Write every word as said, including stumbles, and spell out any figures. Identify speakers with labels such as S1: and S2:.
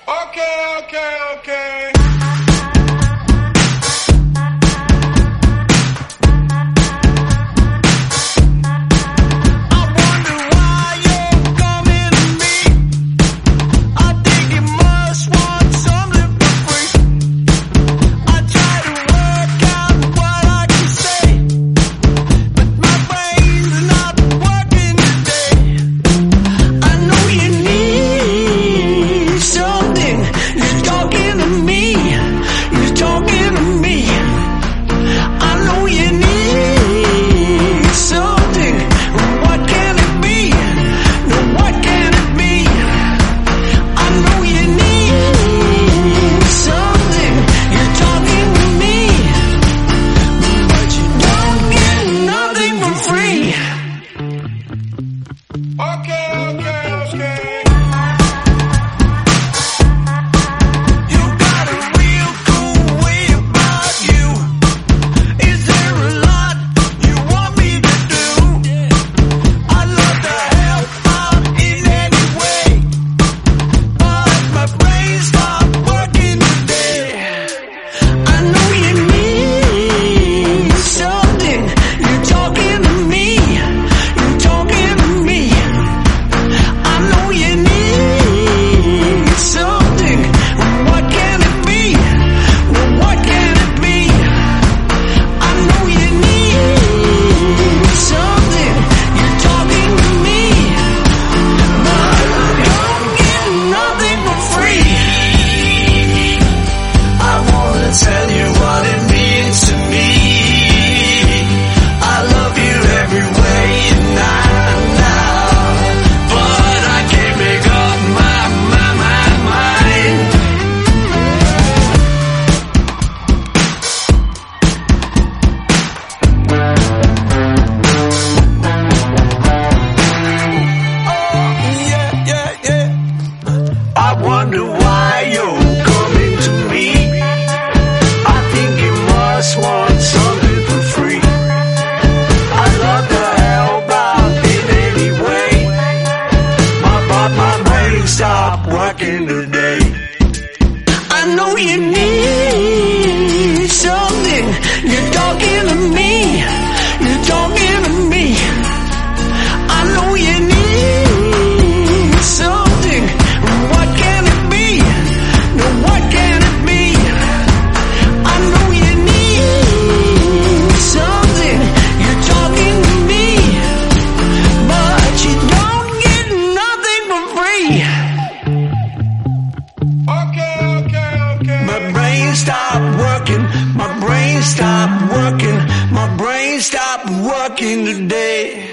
S1: Okay, okay, okay.
S2: Stop working today. I know you need something. You're talking to me. You're talking to me. I know you need something. What can it be? No, what can it be? I know you need something. You're talking to me, but you don't get nothing for free. My brain stopped working, my brain stopped working, my brain stopped working today.